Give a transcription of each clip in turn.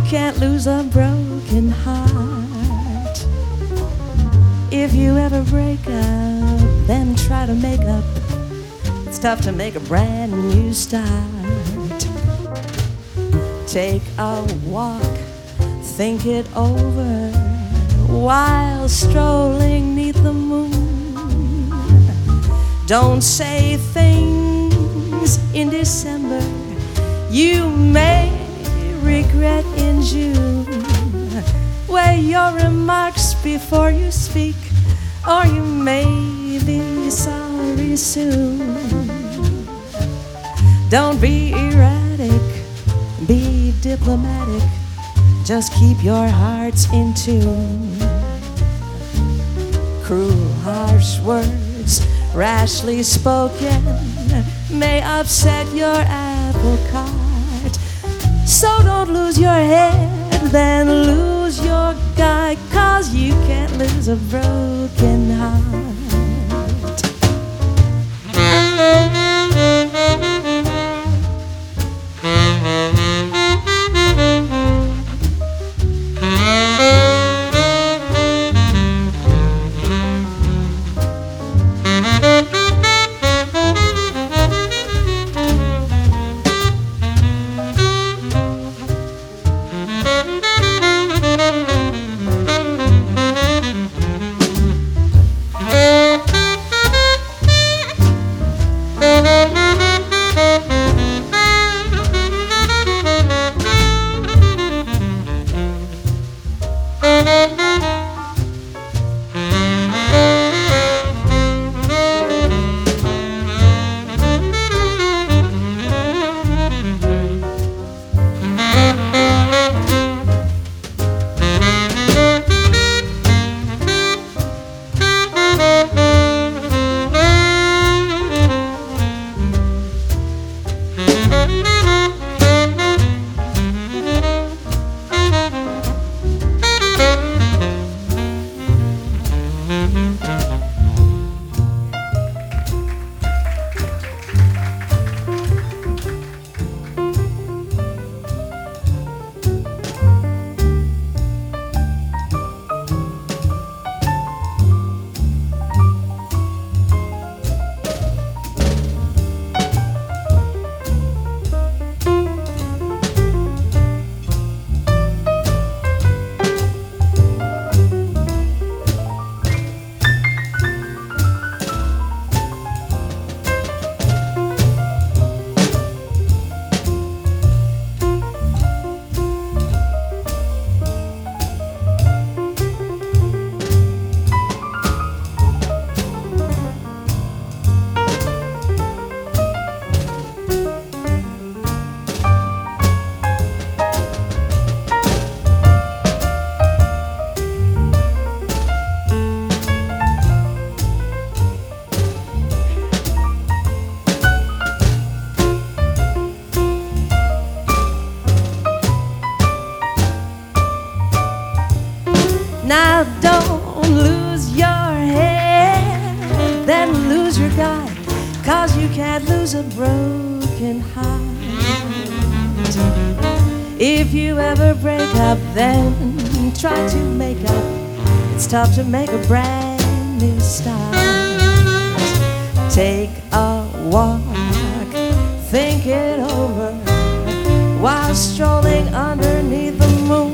can't lose a broken heart. If you ever break up, then try to make up. It's tough to make a brand new start. Take a walk, think it over while strolling 'neath the moon. Don't say things in December you may regret in June. Weigh your remarks before you speak, or you may be sorry soon. Don't be erratic, be diplomatic, just keep your hearts in tune. Cruel, harsh words, rashly spoken, may upset your apple cart. So don't lose your head, then lose your guy, 'cause you can't lose a broken heart. Now don't lose your head, then lose your guy, 'cause you can't lose a broken heart. If you ever break up, then try to make up. It's tough to make a brand new start. Take a walk, think it over while strolling underneath the moon.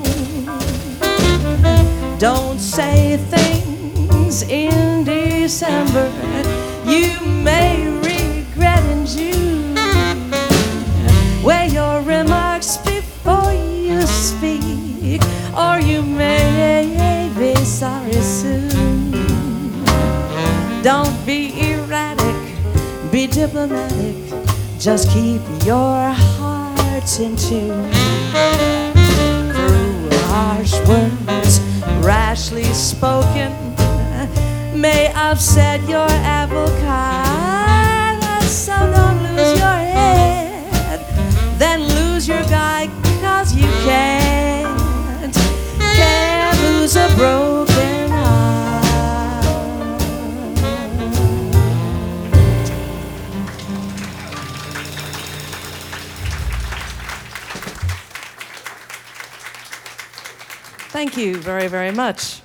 Don't say things in December you may regret in June. Weigh your remarks before you speak, or you may be sorry soon. Don't be erratic, be diplomatic, just keep your hearts in tune. Cruel, harsh words, rashly spoken, may upset your apple cart. So don't lose your head, then lose your guy, 'cause you can't lose a broken heart. Thank you very, very much.